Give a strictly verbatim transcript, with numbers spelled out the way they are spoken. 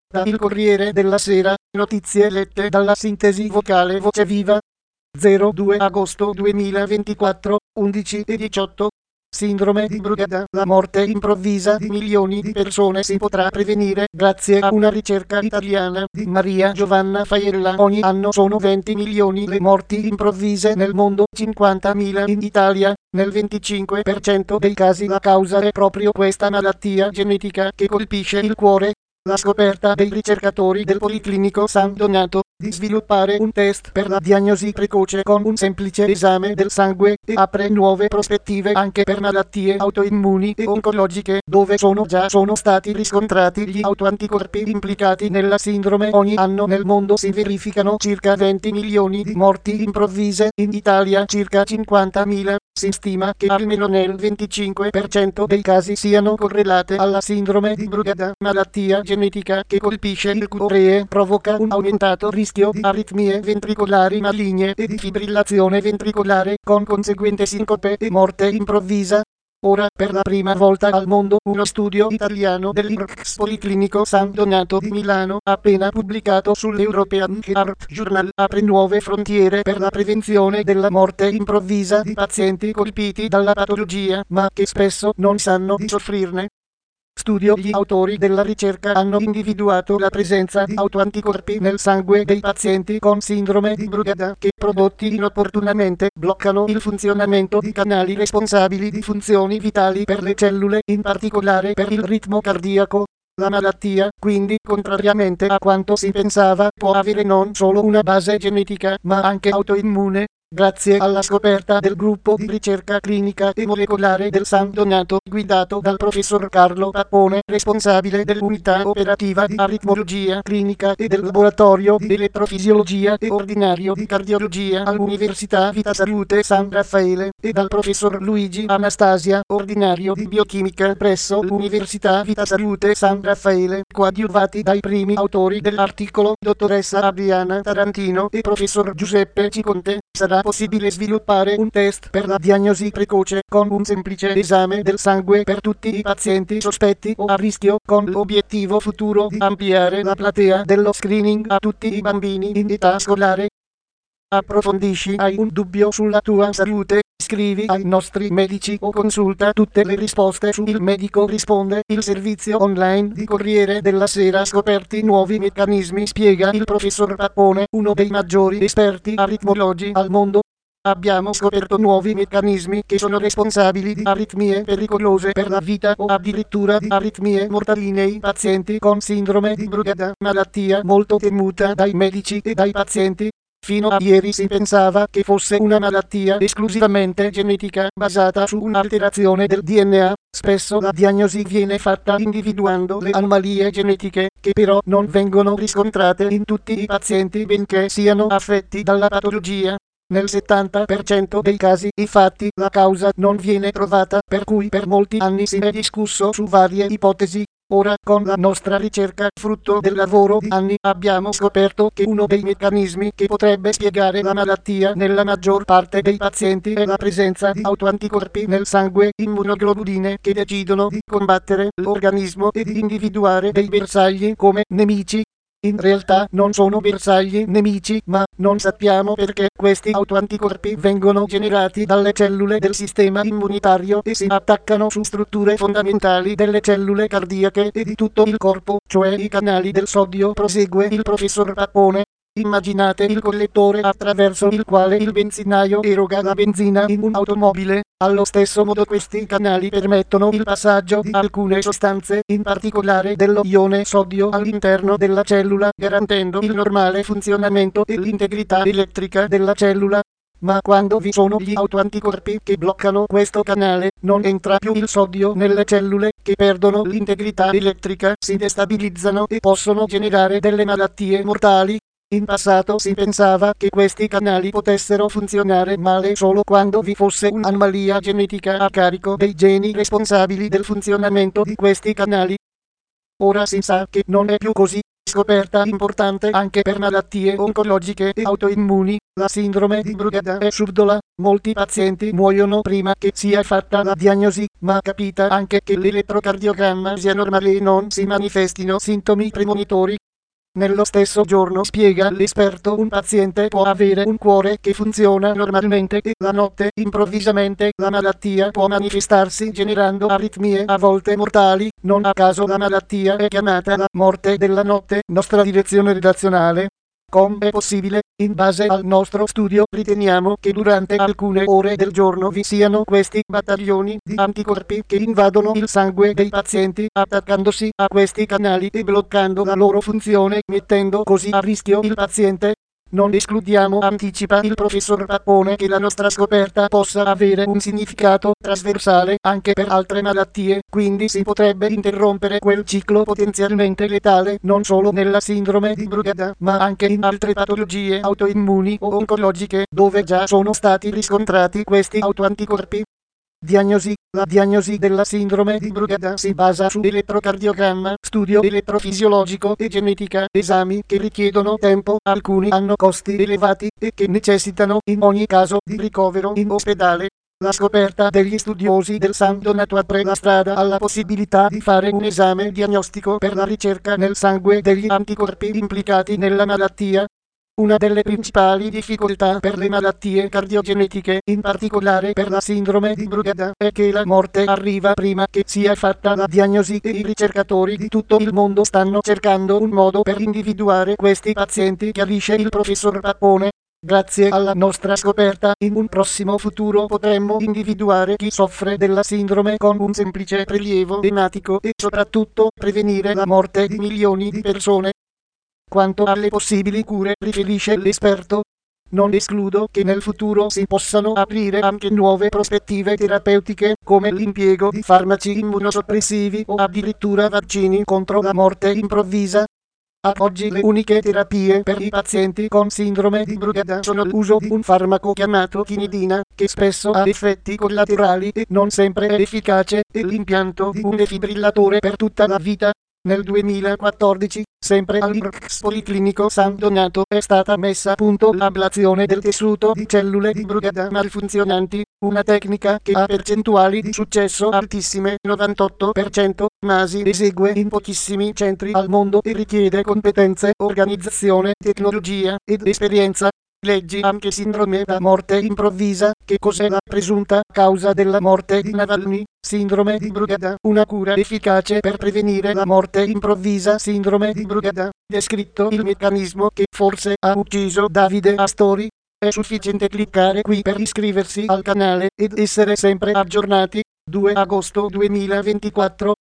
Da Il Corriere della Sera, notizie lette dalla sintesi vocale Voce Viva. zero due agosto duemilaventiquattro, undici e diciotto. Sindrome di Brugada. La morte improvvisa di milioni di persone si potrà prevenire grazie a una ricerca italiana di Maria Giovanna Faiella. Ogni anno sono venti milioni le morti improvvise nel mondo, cinquantamila in Italia. Nel venticinque per cento dei casi la causa è proprio questa malattia genetica che colpisce il cuore. La scoperta dei ricercatori del Policlinico San Donato di sviluppare un test per la diagnosi precoce con un semplice esame del sangue e apre nuove prospettive anche per malattie autoimmuni e oncologiche, dove sono già sono stati riscontrati gli autoanticorpi implicati nella sindrome. Ogni anno nel mondo si verificano circa venti milioni di morti improvvise, in Italia circa cinquantamila. Si stima che almeno nel venticinque per cento dei casi siano correlate alla sindrome di Brugada, malattia genetica che colpisce il cuore e provoca un aumentato rischio di aritmie ventricolari maligne e di fibrillazione ventricolare, con conseguente sincope e morte improvvisa. Ora, per la prima volta al mondo, uno studio italiano dell'I R C S Policlinico San Donato di Milano, appena pubblicato sull'European Heart Journal, apre nuove frontiere per la prevenzione della morte improvvisa di pazienti colpiti dalla patologia, ma che spesso non sanno di soffrirne. Studio. Gli autori della ricerca hanno individuato la presenza di autoanticorpi nel sangue dei pazienti con sindrome di Brugada che, prodotti inopportunamente, bloccano il funzionamento di canali responsabili di funzioni vitali per le cellule, in particolare per il ritmo cardiaco. La malattia, quindi, contrariamente a quanto si pensava, può avere non solo una base genetica, ma anche autoimmune. Grazie alla scoperta del gruppo di ricerca clinica e molecolare del San Donato, guidato dal professor Carlo Pappone, responsabile dell'unità operativa di aritmologia clinica e del laboratorio di elettrofisiologia e ordinario di cardiologia all'Università Vita Salute San Raffaele, e dal professor Luigi Anastasia, ordinario di biochimica presso l'Università Vita Salute San Raffaele, coadiuvati dai primi autori dell'articolo, dottoressa Adriana Tarantino e professor Giuseppe Ciconte, sarà possibile sviluppare un test per la diagnosi precoce con un semplice esame del sangue per tutti i pazienti sospetti o a rischio, con l'obiettivo futuro di ampliare la platea dello screening a tutti i bambini in età scolare. Approfondisci, hai un dubbio sulla tua salute? Scrivi ai nostri medici o consulta tutte le risposte su Il Medico Risponde, il servizio online di Corriere della Sera. Scoperti nuovi meccanismi, spiega il professor Pappone, uno dei maggiori esperti aritmologi al mondo. Abbiamo scoperto nuovi meccanismi che sono responsabili di aritmie pericolose per la vita o addirittura di aritmie mortali nei pazienti con sindrome di Brugada, malattia molto temuta dai medici e dai pazienti. Fino a ieri si pensava che fosse una malattia esclusivamente genetica, basata su un'alterazione del D N A. Spesso la diagnosi viene fatta individuando le anomalie genetiche, che però non vengono riscontrate in tutti i pazienti benché siano affetti dalla patologia. Nel settanta per cento dei casi, infatti, la causa non viene trovata, per cui per molti anni si è discusso su varie ipotesi. Ora, con la nostra ricerca, frutto del lavoro di anni, abbiamo scoperto che uno dei meccanismi che potrebbe spiegare la malattia nella maggior parte dei pazienti è la presenza di autoanticorpi nel sangue, immunoglobuline, che decidono di combattere l'organismo e di individuare dei bersagli come nemici. In realtà non sono bersagli nemici, ma non sappiamo perché questi autoanticorpi vengono generati dalle cellule del sistema immunitario e si attaccano su strutture fondamentali delle cellule cardiache e di tutto il corpo, cioè i canali del sodio, prosegue il professor Pappone. Immaginate il collettore attraverso il quale il benzinaio eroga la benzina in un'automobile. Allo stesso modo questi canali permettono il passaggio di alcune sostanze, in particolare dello ione sodio, all'interno della cellula, garantendo il normale funzionamento e l'integrità elettrica della cellula. Ma quando vi sono gli autoanticorpi che bloccano questo canale, non entra più il sodio nelle cellule, che perdono l'integrità elettrica, si destabilizzano e possono generare delle malattie mortali. In passato si pensava che questi canali potessero funzionare male solo quando vi fosse un'anomalia genetica a carico dei geni responsabili del funzionamento di questi canali. Ora si sa che non è più così. Scoperta importante anche per malattie oncologiche e autoimmuni. La sindrome di Brugada è subdola. Molti pazienti muoiono prima che sia fatta la diagnosi, ma capita anche che l'elettrocardiogramma sia normale e non si manifestino sintomi premonitori. Nello stesso giorno, spiega l'esperto, un paziente può avere un cuore che funziona normalmente e la notte, improvvisamente, la malattia può manifestarsi generando aritmie a volte mortali. Non a caso la malattia è chiamata la morte della notte. Nostra direzione redazionale. Com è possibile, in base al nostro studio, riteniamo che durante alcune ore del giorno vi siano questi battaglioni di anticorpi che invadono il sangue dei pazienti, attaccandosi a questi canali e bloccando la loro funzione, mettendo così a rischio il paziente. Non escludiamo, anticipa il professor Pappone, che la nostra scoperta possa avere un significato trasversale anche per altre malattie, quindi si potrebbe interrompere quel ciclo potenzialmente letale non solo nella sindrome di Brugada, ma anche in altre patologie autoimmuni o oncologiche, dove già sono stati riscontrati questi autoanticorpi. Diagnosi. La diagnosi della sindrome di Brugada si basa su elettrocardiogramma, studio elettrofisiologico e genetica, esami che richiedono tempo, alcuni hanno costi elevati e che necessitano in ogni caso di ricovero in ospedale. La scoperta degli studiosi del San Donato apre la strada alla possibilità di fare un esame diagnostico per la ricerca nel sangue degli anticorpi implicati nella malattia. Una delle principali difficoltà per le malattie cardiogenetiche, in particolare per la sindrome di Brugada, è che la morte arriva prima che sia fatta la diagnosi e i ricercatori di tutto il mondo stanno cercando un modo per individuare questi pazienti, chiarisce il professor Pappone. Grazie alla nostra scoperta, in un prossimo futuro potremmo individuare chi soffre della sindrome con un semplice prelievo ematico e soprattutto prevenire la morte di milioni di persone. Quanto alle possibili cure, riferisce l'esperto, non escludo che nel futuro si possano aprire anche nuove prospettive terapeutiche, come l'impiego di farmaci immunosoppressivi o addirittura vaccini contro la morte improvvisa. Ad oggi le uniche terapie per i pazienti con sindrome di Brugada sono l'uso di un farmaco chiamato chinidina, che spesso ha effetti collaterali e non sempre è efficace, e l'impianto di un defibrillatore per tutta la vita. Nel duemilaquattordici, sempre all'I R C S Policlinico San Donato, è stata messa a punto l'ablazione del tessuto di cellule di Brugada malfunzionanti, una tecnica che ha percentuali di successo altissime, novantotto per cento, ma si esegue in pochissimi centri al mondo e richiede competenze, organizzazione, tecnologia ed esperienza. Leggi anche sindrome da morte improvvisa. Che cos'è la presunta causa della morte di Navalny? Sindrome di Brugada, una cura efficace per prevenire la morte improvvisa. Sindrome di Brugada, descritto il meccanismo che forse ha ucciso Davide Astori. È sufficiente cliccare qui per iscriversi al canale ed essere sempre aggiornati. due agosto duemilaventiquattro